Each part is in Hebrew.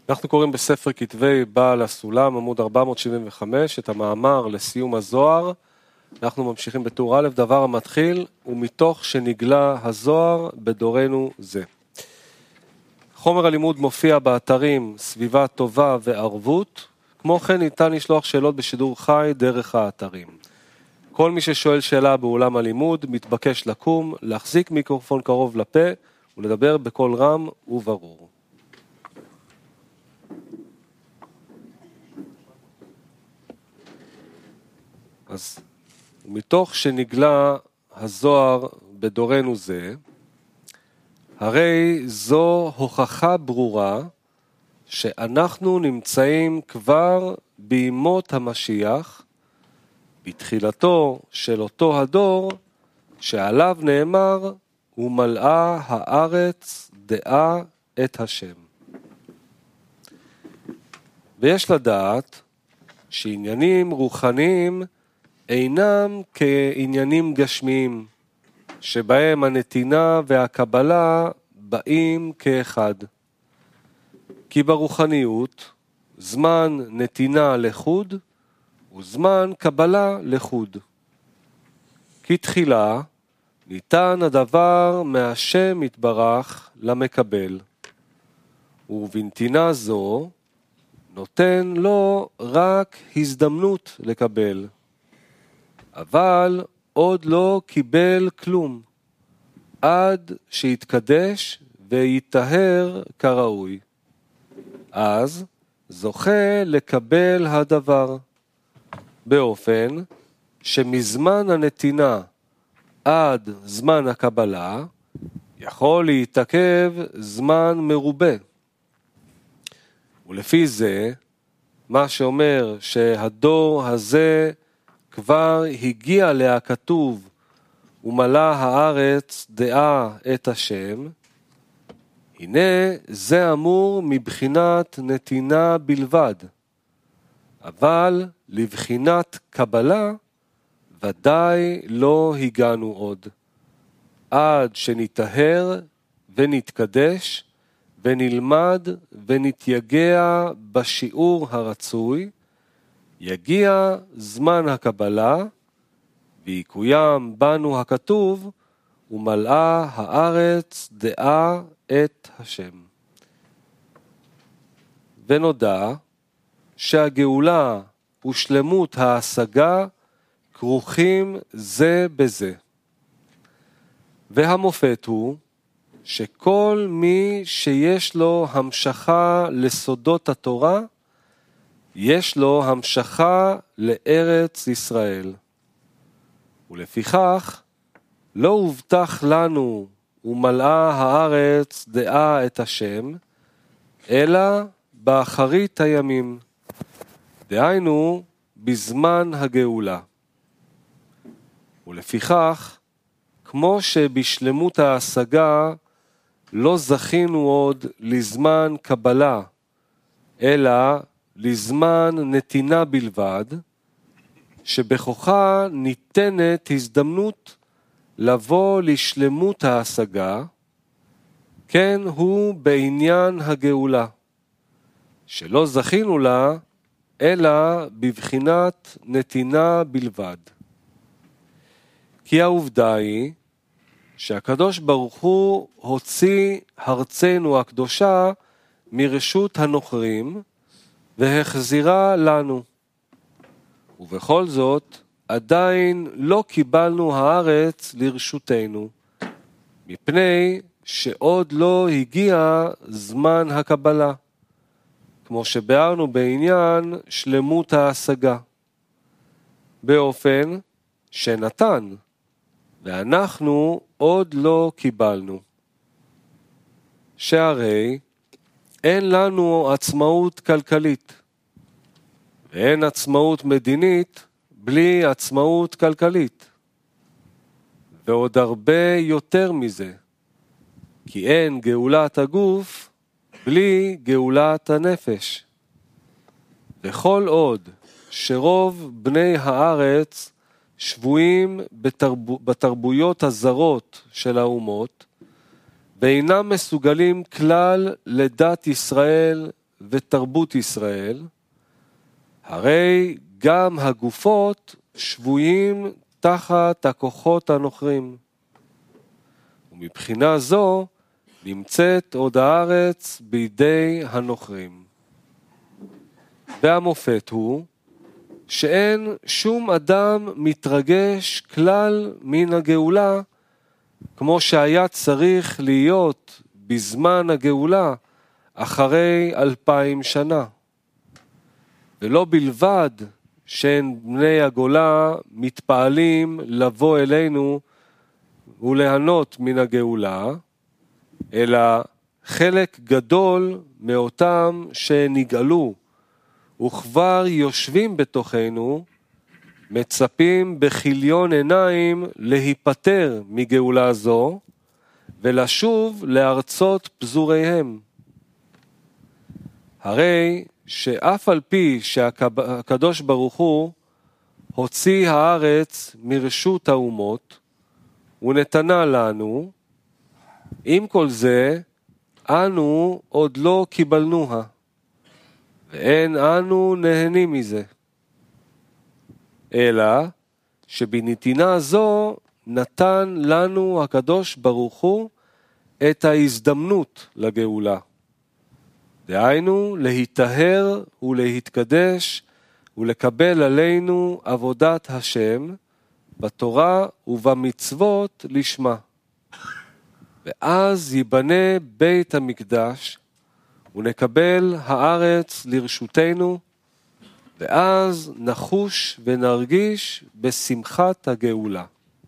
אנחנו קוראים בספר כתבי בעל הסולם, עמוד 475, את המאמר לסיום הזוהר. אנחנו ממשיכים בטור א', דבר המתחיל, ומתוך שנגלה הזוהר בדורנו זה. חומר הלימוד מופיע באתרים סביבה טובה וערבות, כמו כן ניתן לשלוח שאלות בשידור חי דרך האתרים. כל מי ששואל שאלה באולם הלימוד מתבקש לקום, להחזיק מיקרופון קרוב לפה ולדבר בקול רם וברור. אז מתוך שנגלה הזוהר בדורנו זה, הרי זו הוכחה ברורה שאנחנו נמצאים כבר בימות המשיח, בתחילתו של אותו הדור שעליו נאמר, ומלאה הארץ דעה את השם. ויש לדעת שעניינים רוחניים אינם כעניינים גשמיים, שבהם הנתינה והקבלה באים כאחד. כי ברוחניות זמן נתינה לחוד וזמן קבלה לחוד. כי תחילה ניתן הדבר מהשם יתברך למקבל, ובנתינה זו נותן לו רק הזדמנות לקבל, אבל עוד לא קיבל כלום, עד שיתקדש ויתטהר כראוי. אז זוכה לקבל הדבר, באופן שמזמן הנתינה עד זמן הקבלה יכול להתעכב זמן מרובה. ולפי זה, מה שאומר שהדור הזה כבר הגיע להכתוב ומלא הארץ דעה את השם, הנה זה אמור מבחינת נתינה בלבד, אבל לבחינת קבלה ודאי לא הגענו עוד, עד שנתטהר ונתקדש ונלמד ונתייגע בשיעור הרצוי, יגיע זמן הקבלה, ויקוים בנו הכתוב, ומלאה הארץ דעה את השם. ונודע שהגאולה ושלמות ההשגה כרוכים זה בזה. והמופת הוא שכל מי שיש לו המשכה לסודות התורה, יש לו המשכה לארץ ישראל. ולפיכך לא הובטח לנו ומלאה הארץ דעה את השם, אלא באחרית הימים, דהיינו בזמן הגאולה. ולפיכך, כמו שבשלמות ההשגה לא זכינו עוד לזמן קבלה, אלא לזמן נתינה בלבד, שבכוחה ניתנת הזדמנות לבוא לשלמות ההשגה, כן הוא בעניין הגאולה, שלא זכינו לה, אלא בבחינת נתינה בלבד. כי העובדה היא שהקדוש ברוך הוא הוציא ארצנו הקדושה מרשות הנוכרים, והחזירה לנו. ובכל זאת, עדיין לא קיבלנו הארץ לרשותנו, מפני שעוד לא הגיע זמן הקבלה, כמו שביארנו בעניין שלמות ההשגה, באופן שנתן, ואנחנו עוד לא קיבלנו. שהרי אין לנו עצמאות כלכלית, ואין עצמאות מדינית בלי עצמאות כלכלית. ועוד הרבה יותר מזה, כי אין גאולת הגוף בלי גאולת הנפש. וכל עוד שרוב בני הארץ שבויים בתרבויות הזרות של האומות, ואינם מסוגלים כלל לדת ישראל ותרבות ישראל, הרי גם הגופות שבויים תחת הכוחות הנוכרים. ומבחינה זו נמצאת עוד הארץ בידי הנוכרים. והמופת הוא שאין שום אדם מתרגש כלל מן הגאולה, כמו שהיה צריך להיות בזמן הגאולה אחרי 2000 שנה. ולא בלבד שאין בני הגולה מתפעלים לבוא אלינו וליהנות מן הגאולה, אלא חלק גדול מאותם שנגאלו וכבר יושבים בתוכנו, מצפים בכיליון עיניים להיפטר מגאולה זו ולשוב לארצות פזוריהם. הרי שאף על פי שהקדוש ברוך הוא הוציא הארץ מרשות האומות ונתנה לנו, עם כל זה אנו עוד לא קיבלנוה, ואין אנו נהנים מזה. אלא שבנתינה זו נתן לנו הקדוש ברוך הוא את ההזדמנות לגאולה. דהיינו להיטהר ולהתקדש ולקבל עלינו עבודת השם בתורה ובמצוות לשמה. ואז ייבנה בית המקדש ונקבל הארץ לרשותנו, ואז נחוש ונרגיש בשמחת הגאולה.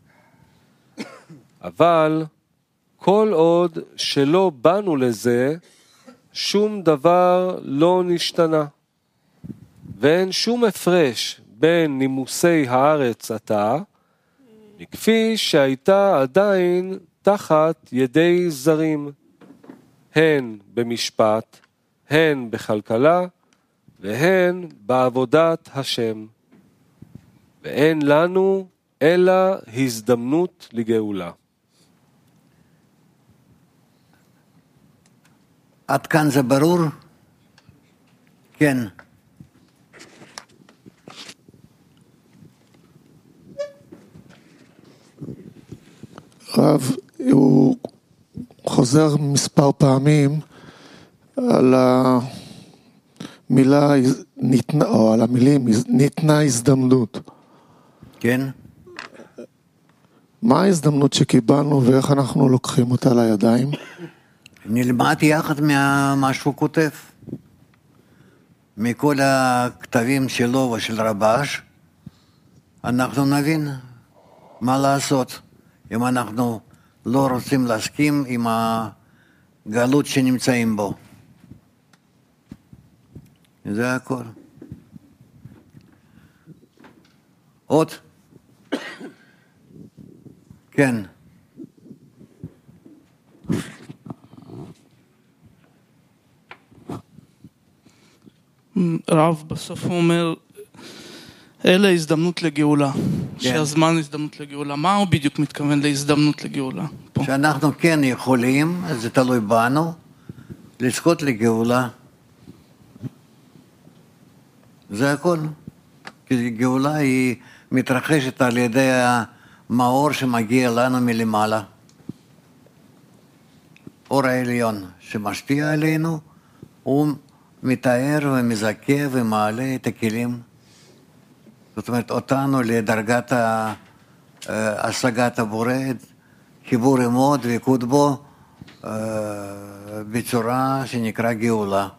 אבל כל עוד שלא באנו לזה, שום דבר לא נשתנה, ואין שום הפרש בין נימוסי הארץ עתה, מכפי שהייתה עדיין תחת ידי זרים, הן במשפט, הן בכלכלה, והן בעבודת השם. ואין לנו אלא הזדמנות לגאולה. עד כאן זה ברור? כן. רב, הוא חוזר מספר פעמים על המילה או על המילים ניתנה הזדמנות. כן. מה ההזדמנות שקיבלנו ואיך אנחנו לוקחים אותה לידיים? נלמד יחד מה שהוא כותב. מכל הכתבים שלו ושל רבש, אנחנו נבין מה לעשות. אם אנחנו לא רוצים להסכים עם הגלות שנמצאים בו. זה הכל. עוד? כן. רב, בסוף הוא אומר, אלה הזדמנות לגאולה, שהזמן הזדמנות לגאולה. מה הוא בדיוק מתכוון להזדמנות לגאולה? שאנחנו כן יכולים, זה תלוי בנו, לזכות לגאולה. זה הכל. כי גאולה היא מתרחשת על ידי המאור שמגיע לנו מלמעלה. אור העליון שמשפיע עלינו, הוא מתאר ומזכה ומעלה את הכלים. זאת אומרת, אותנו לדרגת השגת הבורא, חיבור עמו, דבקות בו, בצורה שנקרא גאולה.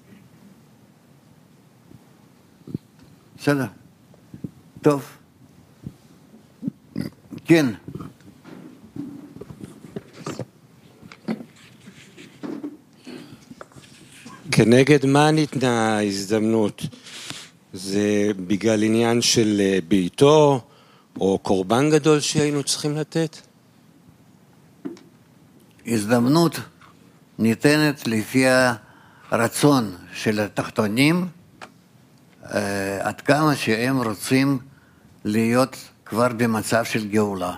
בסדר. טוב. כן. כנגד מה ניתנה ההזדמנות? זה בגלל עניין של ביתו או קורבן גדול שהיינו צריכים לתת? הזדמנות ניתנת לפי הרצון של התחתונים, עד כמה שהם רוצים להיות כבר במצב של גאולה.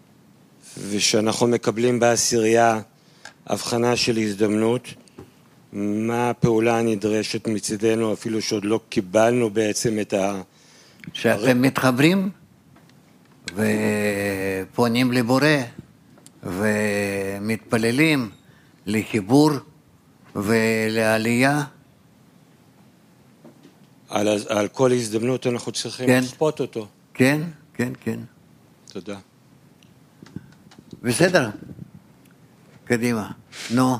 ושאנחנו מקבלים בעשירייה הבחנה של הזדמנות, מה הפעולה הנדרשת מצידנו, אפילו שעוד לא קיבלנו בעצם את שאתם מתחברים ופונים לבורא ומתפללים לחיבור ולעלייה. על כל הזדמנות אנחנו צריכים כן. לשפוט אותו. כן, כן, כן. תודה. בסדר. קדימה. נו.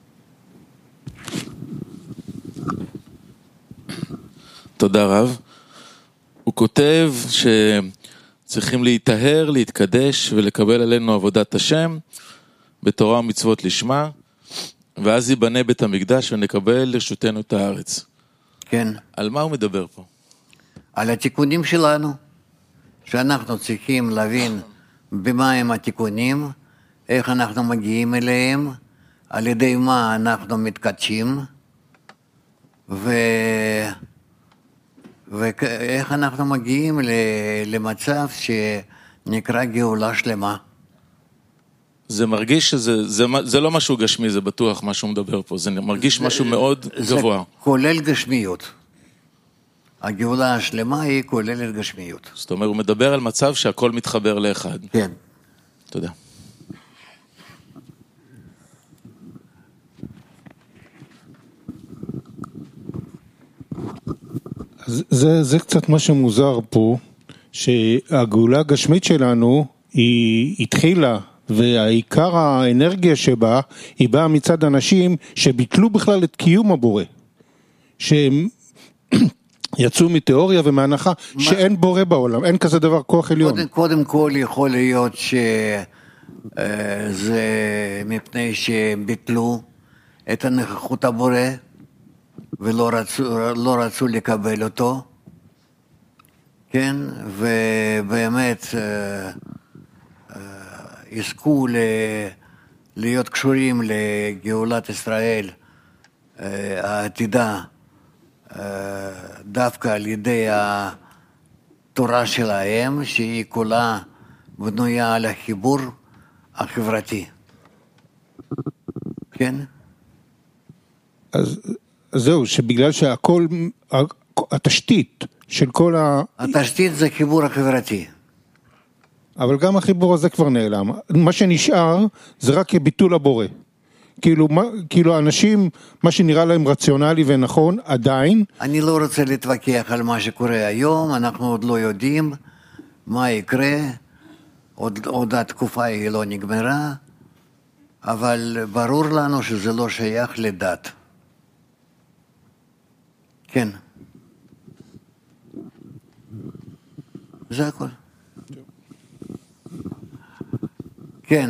תודה רב. הוא כותב שצריכים להיטהר, להתקדש ולקבל עלינו עבודת השם בתורה ומצוות לשמה, ואז ייבנה בית המקדש ונקבל לרשותנו את הארץ. כן. על מה הוא מדבר פה? על התיקונים שלנו, שאנחנו צריכים להבין במה הם התיקונים, איך אנחנו מגיעים אליהם, על ידי מה אנחנו מתקדשים, ואיך אנחנו מגיעים למצב שנקרא גאולה שלמה. זה מרגיש שזה לא משהו גשמי, זה בטוח מה שהוא מדבר פה, זה מרגיש משהו מאוד גבוה. זה כולל גשמיות. הגאולה השלמה היא כוללת גשמיות. זאת אומרת, הוא מדבר על מצב שהכל מתחבר לאחד. כן. תודה. זה קצת מה שמוזר פה, שהגאולה הגשמית שלנו היא התחילה, והעיקר האנרגיה שבה היא באה מצד אנשים שביטלו בכלל את קיום הבורא, שהם יצאו מתיאוריה ומהנחה שאין בורא בעולם, אין כזה דבר כוח עליון. קודם כל יכול להיות שזה מפני שהם ביטלו את הנוכחות הבורא ולא רצו לקבל אותו, כן, ובאמת יזכו להיות קשורים לגאולת ישראל העתידה, דווקא על ידי התורה שלהם, שהיא כולה בנויה על החיבור החברתי. כן? אז זהו, שבגלל שהכל, התשתית של כל התשתית זה חיבור החברתי. אבל גם החיבור הזה כבר נעלם. מה שנשאר זה רק ביטול הבורא. כאילו אנשים, מה שנראה להם רציונלי ונכון, עדיין. אני לא רוצה להתווכח על מה שקורה היום, אנחנו עוד לא יודעים מה יקרה, עוד התקופה היא לא נגמרה, אבל ברור לנו שזה לא שייך לדת. כן. זה הכל. כן.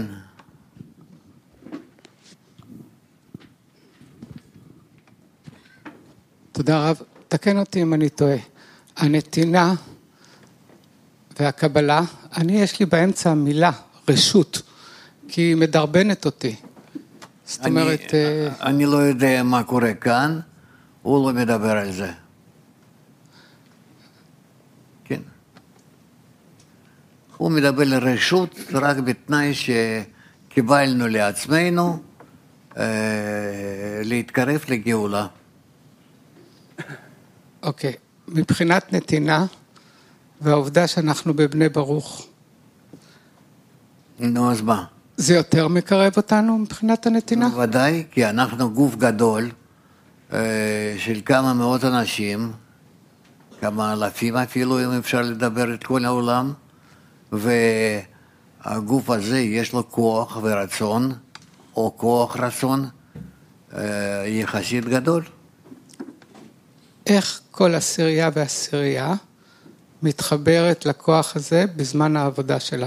תודה רב. תקן אותי אם אני טועה. הנתינה והקבלה, יש לי באמצע מילה, רשות, כי היא מדרבנת אותי. זאת אומרת... אני לא יודע מה קורה כאן, הוא לא מדבר על זה. כן. הוא מדבר על רשות רק בתנאי שקיבלנו לעצמנו להתקרב לגאולה. אוקיי, מבחינת נתינה והעובדה שאנחנו בבני ברוך. נו, אז מה? זה יותר מקרב אותנו מבחינת הנתינה? ודאי, כי אנחנו גוף גדול של כמה מאות אנשים, כמה אלפים אפילו, אם אפשר לדבר את כל העולם, והגוף הזה יש לו כוח ורצון, או כוח רצון, יחסית גדול. איך כל עשירייה ועשירייה מתחברת לכוח הזה בזמן העבודה שלה?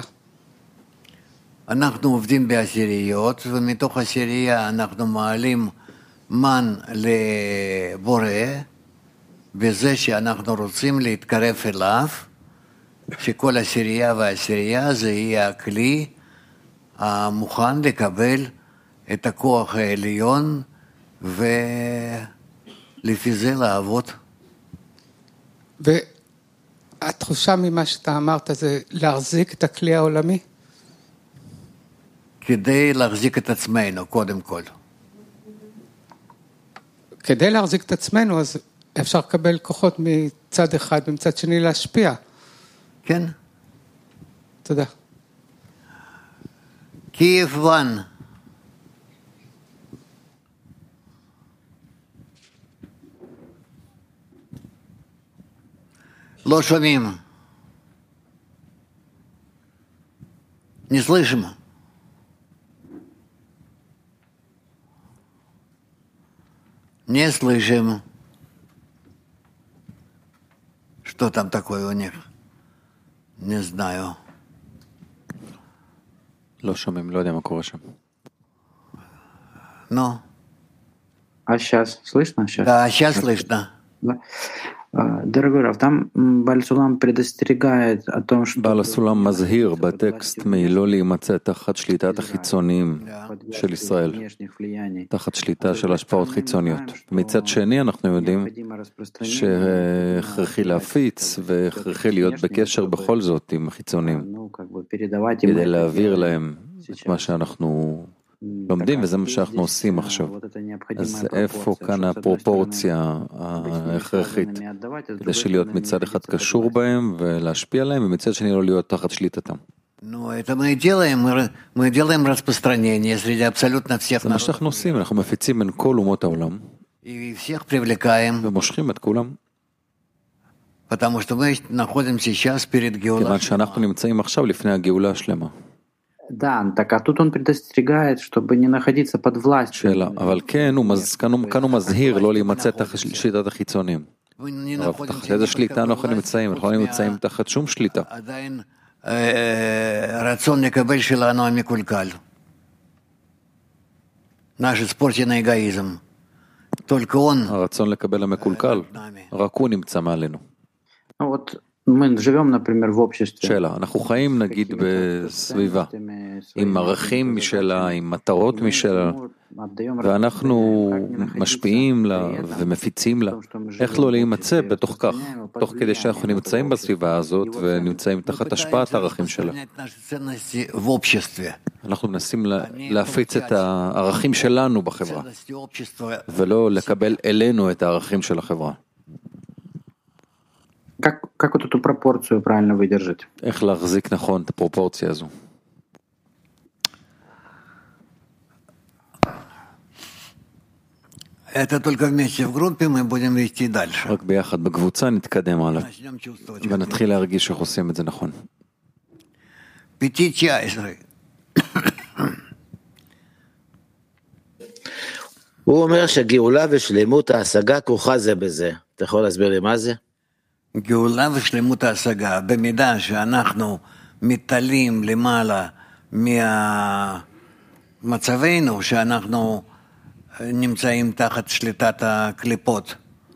אנחנו עובדים בעשיריות, ומתוך עשירייה אנחנו מעלים מן לבורא, בזה שאנחנו רוצים להתקרב אליו, שכל עשירייה ועשירייה זה יהיה הכלי המוכן לקבל את הכוח העליון, ולפי זה לעבוד. והתחושה ממה שאתה אמרת זה להחזיק את הכלי העולמי? כדי להחזיק את עצמנו, קודם כל. כדי להחזיק את עצמנו, אז אפשר לקבל כוחות מצד אחד ומצד שני להשפיע. כן. תודה. קייב 1. לא שומעים. Не слышим. Не слышим. Что там такое у них? Не знаю. לא שומעים, לא יודע מה קורה שם. Ну, А сейчас слышно? Сейчас. да, сейчас слышно. Да. Дорогой Рав, там Баль-Сулам предостерегает о том, что... בעל הסולם מזהיר בטקסט מלא להימצא תחת שליטת החיצונים של ישראל, תחת שליטה של השפעות חיצוניות. מצד שני אנחנו יודעים שהכרחי להפיץ והכרחי להיות בקשר בכל זאת עם החיצונים, כדי להעביר להם את מה שאנחנו לומדים, וזה מה שאנחנו עושים עכשיו. אז איפה כאן הפרופורציה ההכרחית, כדי שלהיות מצד אחד קשור בהם ולהשפיע עליהם, ומצד שני לא להיות תחת שליטתם. Ну, это мы делаем распространение среди абсолютно всех זה מה שאנחנו עושים, אנחנו מפיצים בין כל אומות העולם, и всех привлекаем, ומושכים את כולם, потому что мы находимся сейчас перед כיוון геологией. שאנחנו נמצאים עכשיו לפני הגאולה השלמה. Да, так а тут он предостерегает, чтобы не находиться под властью. שאלה, אבל כן, כאן הוא מזהיר לא להימצא תחת שליטת החיצונים. אבל תחת איזה שליטה אנחנו נמצאים? אנחנו לא נמצאים תחת שום שליטה. עדיין הרצון לקבל שלנו המקולקל. נש ספורטיני אגואיזם. только он. הרצון לקבל המקולקל, רק הוא נמצא מעלינו. Ну вот мы живем, например, в обществе. שאלה, אנחנו חיים נגיד בסביבה, עם ערכים משלה, עם מטרות משלה, ואנחנו משפיעים לה ומפיצים לה. איך לא להימצא בתוך כך, תוך כדי שאנחנו נמצאים בסביבה הזאת ונמצאים תחת השפעת הערכים שלה. אנחנו מנסים להפיץ את הערכים שלנו בחברה, ולא לקבל אלינו את הערכים של החברה. Как вот эту пропорцию правильно выдержать? איך להחזיק נכון את הפרופורציה הזו? Это только вместе в группе мы будем вести дальше. רק ביחד בקבוצה נתקדם הלאה, ונתחיל להרגיש איך עושים את זה נכון. 5-19. הוא אומר שגאולה ושלמות ההשגה כרוכה זה בזה. אתה יכול להסביר לי מה זה? גאולה ושלמות ההשגה, במידה שאנחנו מתעלים למעלה מהמצבנו, שאנחנו נמצאים תחת שליטת הקליפות,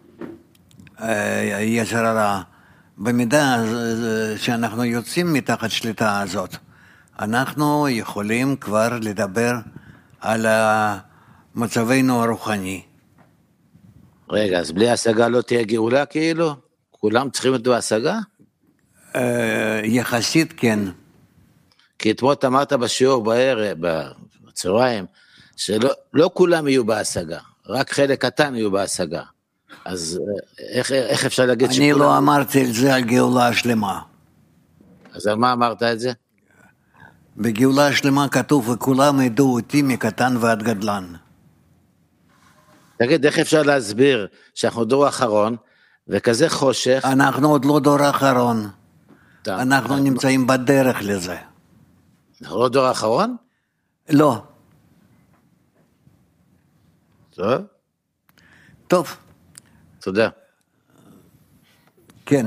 יצר הרע, במידה שאנחנו יוצאים מתחת שליטה הזאת, אנחנו יכולים כבר לדבר על מצבנו הרוחני. רגע, אז בלי השגה לא תהיה גאולה כאילו? כולם צריכים להיות בהשגה? יחסית כן. כי אתמול אמרת בשיעור בערב, בצהריים, שלא כולם יהיו בהשגה, רק חלק קטן יהיו בהשגה. אז איך אפשר להגיד שכולם... אני לא אמרתי את זה על גאולה השלמה. אז על מה אמרת את זה? בגאולה השלמה כתוב, וכולם ידעו אותי מקטן ועד גדלן. תגיד, איך אפשר להסביר שאנחנו דור אחרון, וכזה חושך... אנחנו עוד לא דור אחרון. אנחנו נמצאים בדרך לזה. אנחנו לא דור אחרון? לא. טוב. טוב. תודה. כן.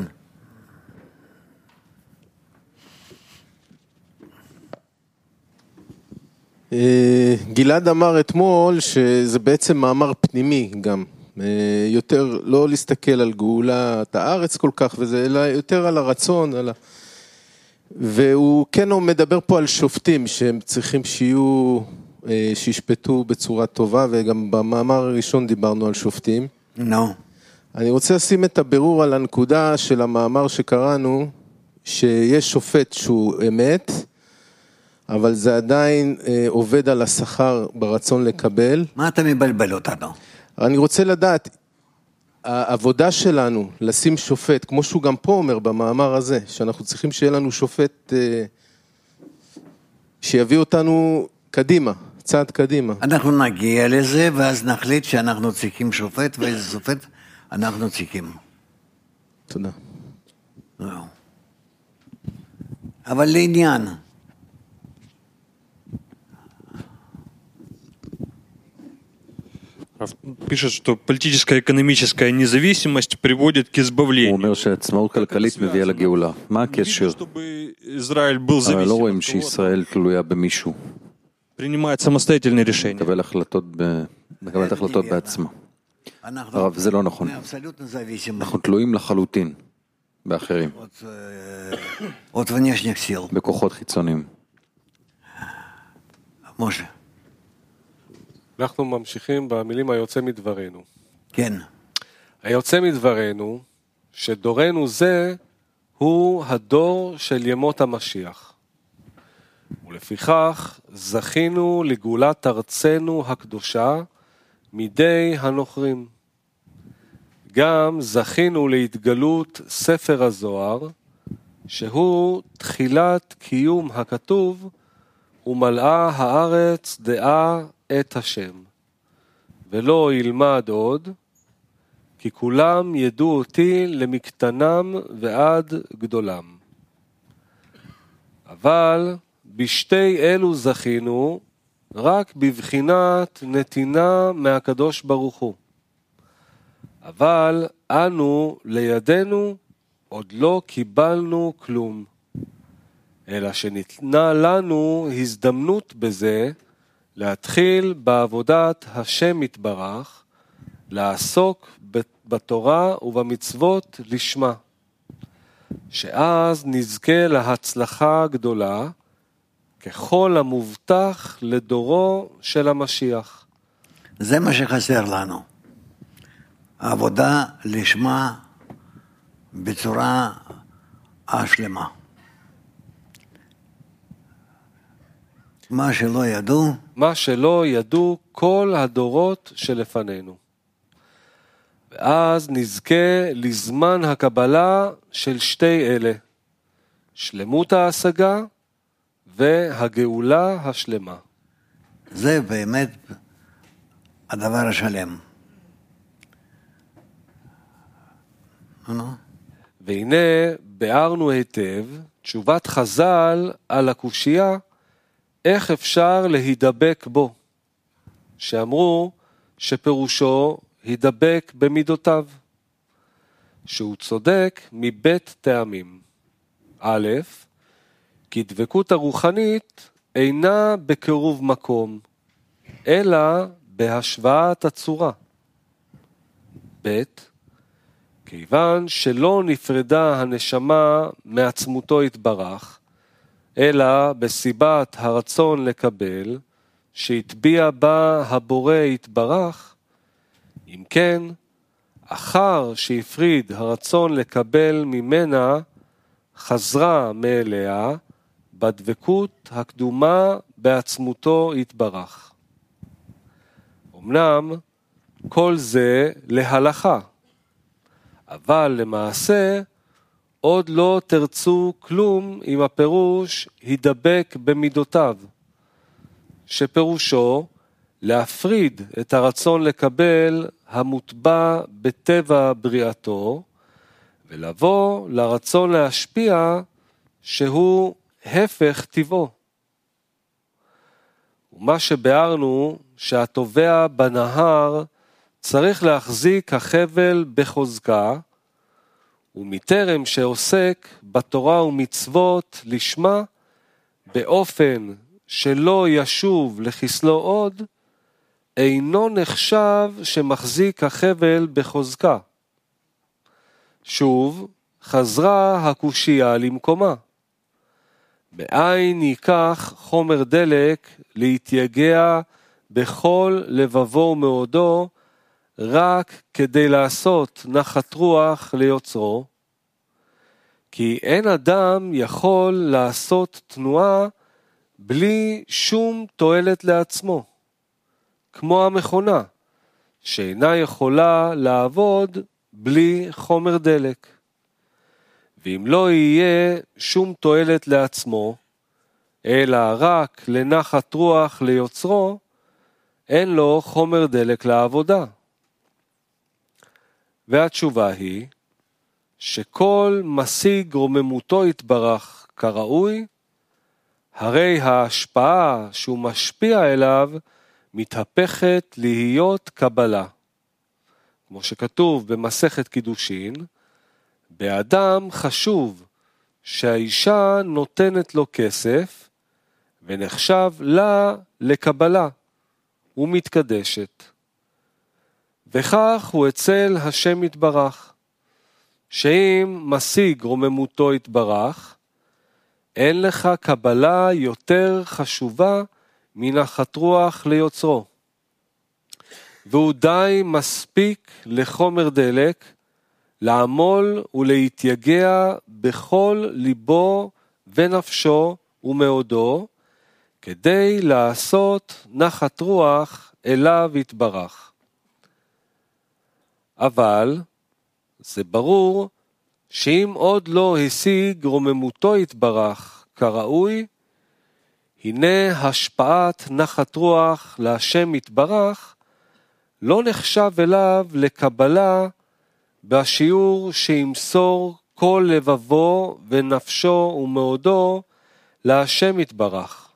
גלעד אמר אתמול שזה בעצם מאמר פנימי גם. יותר לא להסתכל על גאולת הארץ כל כך וזה, אלא יותר על הרצון, והוא כן מדבר פה על שופטים שהם צריכים שישפטו בצורה טובה, וגם במאמר הראשון דיברנו על שופטים. אני רוצה לשים את הבירור על הנקודה של המאמר שקראנו, שיש שופט שהוא אמת, אבל זה עדיין עובד על השכר ברצון לקבל. מה אתה מבלבל אותנו? אני רוצה לדעת, העבודה שלנו לשים שופט, כמו שהוא גם פה אומר במאמר הזה, שאנחנו צריכים שיהיה לנו שופט שיביא אותנו קדימה, צעד קדימה. אנחנו נגיע לזה ואז נחליט שאנחנו צריכים שופט, ואיזה שופט אנחנו צריכים. תודה. אבל לעניין. Пишет, что политическая и экономическая независимость приводит к избавлению. הוא אומר שעצמאות כלכלית מביאה לגאולה. מה הקשר? הרי לא רואים שישראל תלויה במישהו. принимает самостоятельные решения. מקבלת החלטות בעצמה. הרב, זה לא נכון. אנחנו תלויים לחלוטין באחרים. בכוחות חיצוניים. משה. אנחנו ממשיכים במילים היוצא מדברנו. כן. היוצא מדברנו, שדורנו זה הוא הדור של ימות המשיח. ולפיכך זכינו לגאולת ארצנו הקדושה מידי הנוכרים. גם זכינו להתגלות ספר הזוהר, שהוא תחילת קיום הכתוב, ומלאה הארץ דעה את השם. ולא ילמד עוד, כי כולם ידעו אותי למקטנם ועד גדולם. אבל בשתי אלו זכינו, רק בבחינת נתינה מהקדוש ברוך הוא. אבל אנו לידינו עוד לא קיבלנו כלום, אלא שניתנה לנו הזדמנות בזה להתחיל בעבודת השם יתברך, לעסוק בתורה ובמצוות לשמה, שאז נזכה להצלחה גדולה, ככל המובטח לדורו של המשיח. זה מה שחסר לנו. העבודה לשמה בצורה השלמה. מה שלא ידעו כל הדורות שלפנינו. ואז נזכה לזמן הקבלה של שתי אלה, שלמות ההשגה והגאולה השלמה. זה באמת הדבר השלם. והנה ביארנו היטב תשובת חז"ל על הקושיה, איך אפשר להידבק בו, שאמרו שפירושו הידבק במידותיו, שהוא צודק מבית טעמים. א', כי דבקות הרוחנית אינה בקירוב מקום, אלא בהשוואת הצורה. ב', כיוון שלא נפרדה הנשמה מעצמותו יתברך, אלא בסיבת הרצון לקבל, שהטביע בה הבורא יתברך, אם כן, אחר שהפריד הרצון לקבל ממנה, חזרה מאליה בדבקות הקדומה בעצמותו יתברך. אמנם כל זה להלכה, אבל למעשה עוד לא תרצו כלום עם הפירוש הידבק במידותיו, שפירושו להפריד את הרצון לקבל המוטבע בטבע בריאתו, ולבוא לרצון להשפיע שהוא הפך טבעו. ומה שביארנו שהטובע בנהר צריך להחזיק החבל בחוזקה, ומטרם שעוסק בתורה ומצוות לשמה, באופן שלא ישוב לחסלו עוד, אינו נחשב שמחזיק החבל בחוזקה. שוב, חזרה הקושיה למקומה. מאין ייקח חומר דלק להתייגע בכל לבבו ומאודו, רק כדי לעשות נחת רוח ליוצרו, כי אין אדם יכול לעשות תנועה בלי שום תועלת לעצמו, כמו המכונה, שאינה יכולה לעבוד בלי חומר דלק. ואם לא יהיה שום תועלת לעצמו, אלא רק לנחת רוח ליוצרו, אין לו חומר דלק לעבודה. והתשובה היא, שכל משיג רוממותו יתברך כראוי, הרי ההשפעה שהוא משפיע אליו מתהפכת להיות קבלה. כמו שכתוב במסכת קידושין, באדם חשוב שהאישה נותנת לו כסף ונחשב לה לקבלה ומתקדשת. וכך הוא אצל השם יתברך, שאם משיג רוממותו יתברך, אין לך קבלה יותר חשובה מנחת רוח ליוצרו. והוא די מספיק לחומר דלק, לעמול ולהתייגע בכל ליבו ונפשו ומאודו, כדי לעשות נחת רוח אליו יתברך. אבל זה ברור שאם עוד לא השיג רוממותו יתברך כראוי, הנה השפעת נחת רוח להשם יתברך לא נחשב אליו לקבלה בשיעור שימסור כל לבבו ונפשו ומאודו להשם יתברך.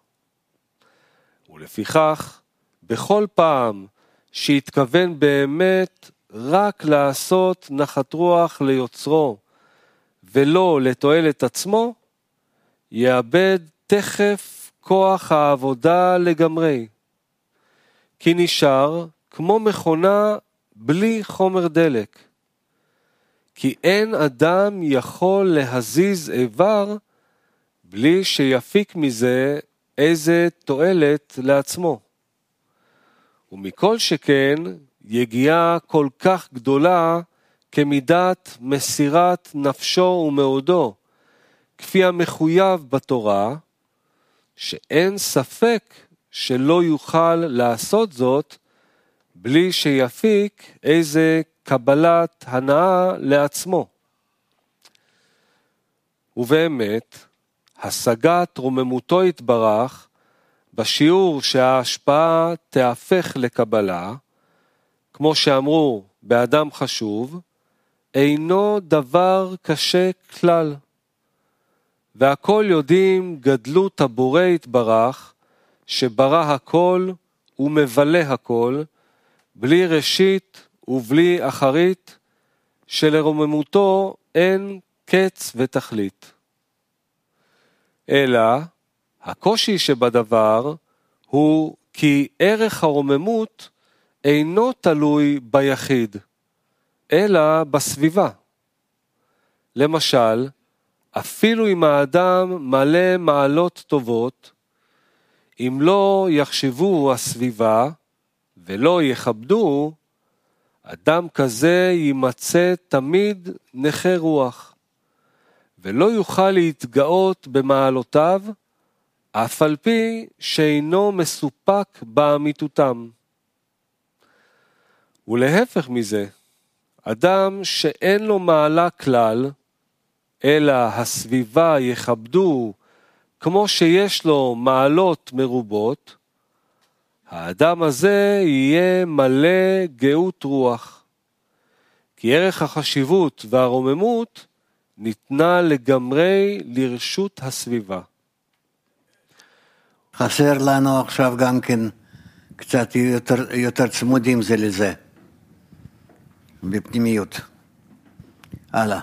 ולפיכך, בכל פעם שהתכוון באמת רק לעשות נחת רוח ליוצרו ולא לתועלת עצמו, יאבד תכף כוח העבודה לגמרי, כי נשאר כמו מכונה בלי חומר דלק. כי אין אדם יכול להזיז איבר בלי שיפיק מזה איזה תועלת לעצמו. ומכל שכן, יגיעה כל כך גדולה כמידת מסירת נפשו ומאודו, כפי המחויב בתורה, שאין ספק שלא יוכל לעשות זאת בלי שיפיק איזה קבלת הנאה לעצמו. ובאמת, השגת רוממותו יתברך, בשיעור שההשפעה תהפך לקבלה, כמו שאמרו באדם חשוב, אינו דבר קשה כלל. והכל יודעים גדלות הבורא יתברך, שברא הכל ומבלה הכל, בלי ראשית ובלי אחרית, שלרוממותו אין קץ ותכלית. אלא הקושי שבדבר הוא כי ערך הרוממות אינו תלוי ביחיד, אלא בסביבה. למשל, אפילו אם האדם מלא מעלות טובות, אם לא יחשבו הסביבה ולא יכבדו, אדם כזה יימצא תמיד נכה רוח, ולא יוכל להתגאות במעלותיו, אף על פי שאינו מסופק באמיתותם. ולהפך מזה, אדם שאין לו מעלה כלל, אלא הסביבה יכבדו כמו שיש לו מעלות מרובות, האדם הזה יהיה מלא גאות רוח. כי ערך החשיבות והרוממות ניתנה לגמרי לרשות הסביבה. חסר לנו עכשיו גם כן קצת יותר צמודים זה לזה, בפנימיות. הלאה.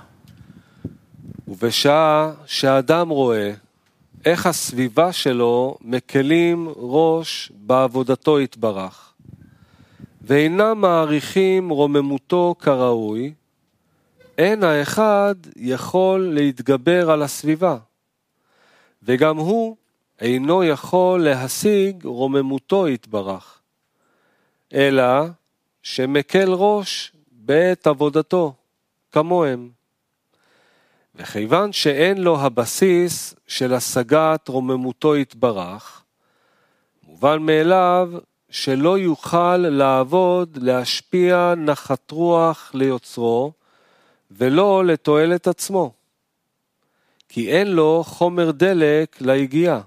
ובשעה שהאדם רואה איך הסביבה שלו מקלים ראש בעבודתו יתברך, ואינם מעריכים רוממותו כראוי, אין האחד יכול להתגבר על הסביבה, וגם הוא אינו יכול להשיג רוממותו יתברך, אלא שמקל ראש בעת עבודתו, כמוהם. וכיוון שאין לו הבסיס של השגת רוממותו יתברך, מובן מאליו שלא יוכל לעבוד, להשפיע נחת רוח ליוצרו, ולא לתועלת עצמו, כי אין לו חומר דלק להגיעה.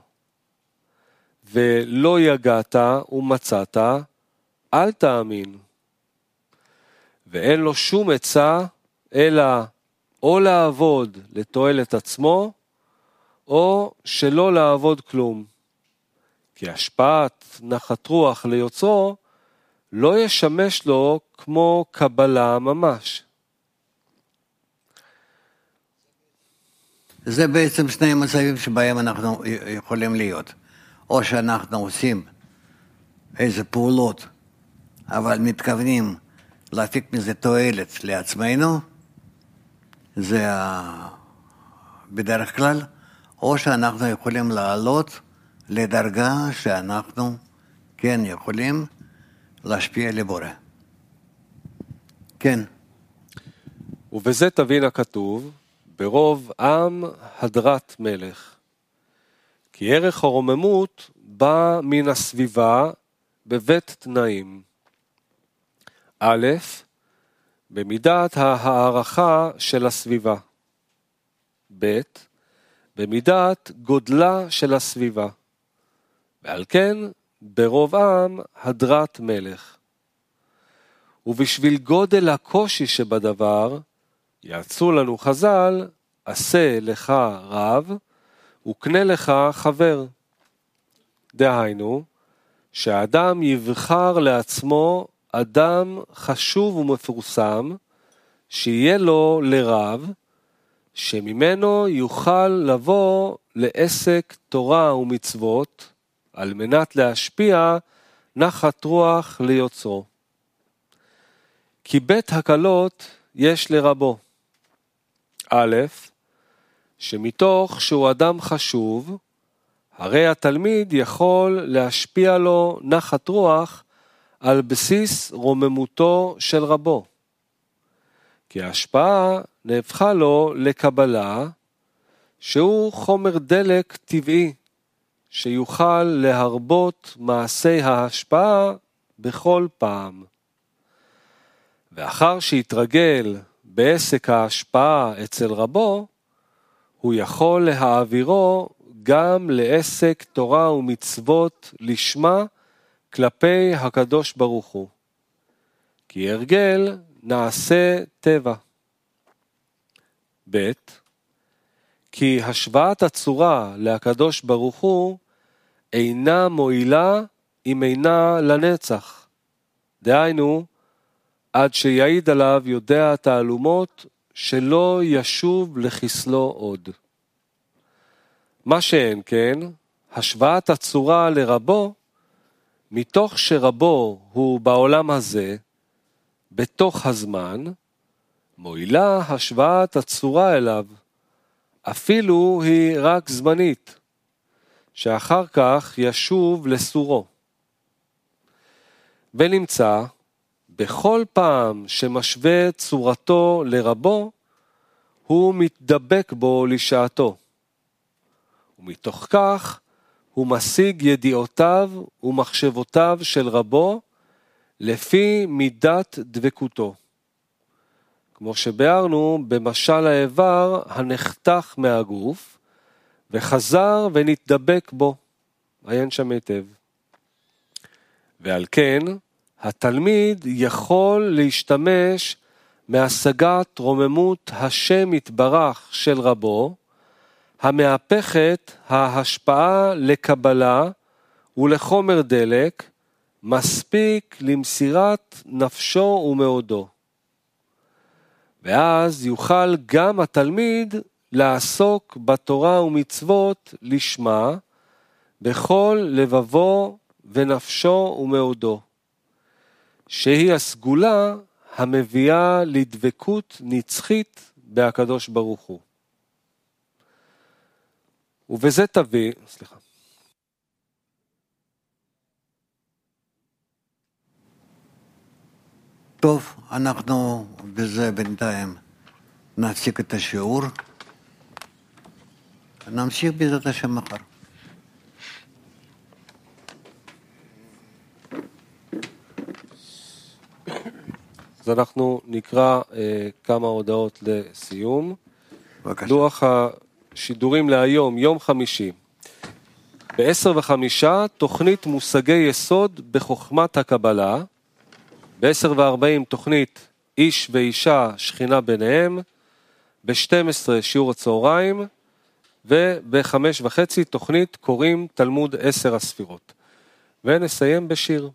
ולא יגעת ומצאת, אל תאמין. ואין לו שום עצה, אלא או לעבוד לתועלת עצמו, או שלא לעבוד כלום. כי השפעת נחת רוח ליוצרו, לא ישמש לו כמו קבלה ממש. זה בעצם שני מצבים שבהם אנחנו יכולים להיות. או שאנחנו עושים איזה פעולות, אבל מתכוונים להפיק מזה תועלת לעצמנו, זה בדרך כלל, או שאנחנו יכולים לעלות לדרגה שאנחנו כן יכולים להשפיע לבורא. כן. ובזה תבין הכתוב, ברוב עם הדרת מלך. כי ערך הרוממות בא מן הסביבה בבית תנאים. א', במידת ההערכה של הסביבה. ב', במידת גודלה של הסביבה. ועל כן, ברוב עם הדרת מלך. ובשביל גודל הקושי שבדבר, יעצו לנו חז"ל, עשה לך רב, וקנה לך חבר. דהיינו, שהאדם יבחר לעצמו אדם חשוב ומפורסם, שיהיה לו לרב, שממנו יוכל לבוא לעסק תורה ומצוות, על מנת להשפיע נחת רוח ליוצרו. כי בית הקלות יש לרבו. א', שמתוך שהוא אדם חשוב, הרי התלמיד יכול להשפיע לו נחת רוח על בסיס רוממותו של רבו. כי ההשפעה נהפכה לו לקבלה, שהוא חומר דלק טבעי, שיוכל להרבות מעשי ההשפעה בכל פעם. ואחר שיתרגל בעסק ההשפעה אצל רבו, הוא יכול להעבירו גם לעסק תורה ומצוות לשמה כלפי הקדוש ברוך הוא. כי הרגל נעשה טבע. ב', כי השוואת הצורה לקדוש ברוך הוא אינה מועילה אם אינה לנצח. דהיינו, עד שיעיד עליו יודע תעלומות שלא ישוב לחסלו עוד. מה שאין כן, השוואת הצורה לרבו, מתוך שרבו הוא בעולם הזה, בתוך הזמן, מועילה השוואת הצורה אליו, אפילו היא רק זמנית, שאחר כך ישוב לסורו. ונמצא, בכל פעם שמשווה צורתו לרבו, הוא מתדבק בו לשעתו. ומתוך כך הוא משיג ידיעותיו ומחשבותיו של רבו לפי מידת דבקותו. כמו שביארנו במשל האיבר הנחתך מהגוף וחזר ונתדבק בו. עיין שם היטב. ועל כן התלמיד יכול להשתמש מהשגת רוממות השם יתברך של רבו, המהפכת ההשפעה לקבלה ולחומר דלק, מספיק למסירת נפשו ומאודו. ואז יוכל גם התלמיד לעסוק בתורה ומצוות לשמה, בכל לבבו ונפשו ומאודו, שהיא הסגולה המביאה לדבקות נצחית בהקדוש ברוך הוא. ובזה תביא, טוב, אנחנו בזה בינתיים נפסיק את השיעור, נמשיך בעזרת השם מחר. אז אנחנו נקרא כמה הודעות לסיום. בבקשה. לוח השידורים להיום, יום חמישי. ב-10:05 תוכנית מושגי יסוד בחוכמת הקבלה. ב-10:40 תוכנית איש ואישה שכינה ביניהם. ב-12 שיעור הצהריים. וב-5:30 תוכנית קוראים תלמוד 10 הספירות. ונסיים בשיר.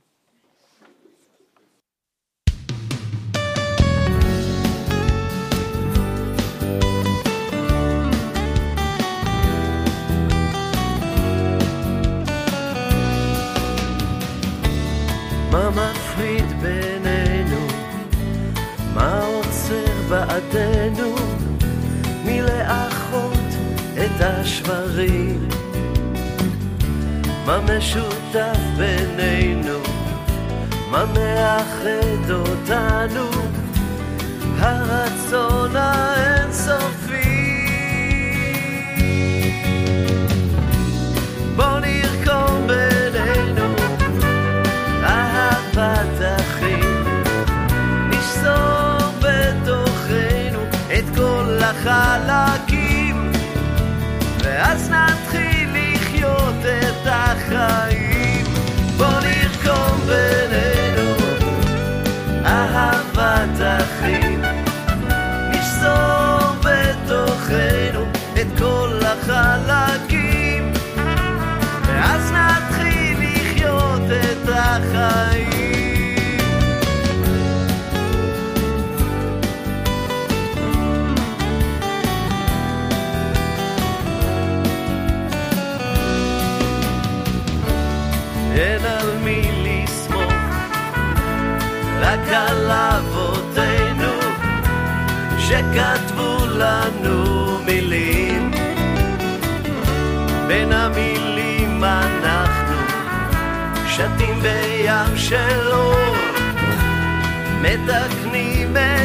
מה מפריד בינינו? מה עוצר בעדנו? מלאחות את השברים? מה משותף בינינו? מה מאחד אותנו? הרצון האינסופי. בוא נרקום בינינו אהבת אחים, נשזור בתוכנו את כל החלקים, ואז נתחיל לחיות את החיים. בוא נרקום בינינו אהבת אחים, נשזור בתוכנו את כל החלקים, ואז נתחיל לחיות את החיים. אין על מי לסמוך, רק על אבותינו שכתבו לנו מילים. בין המילים אנחנו שתים בים של אור, מתקנים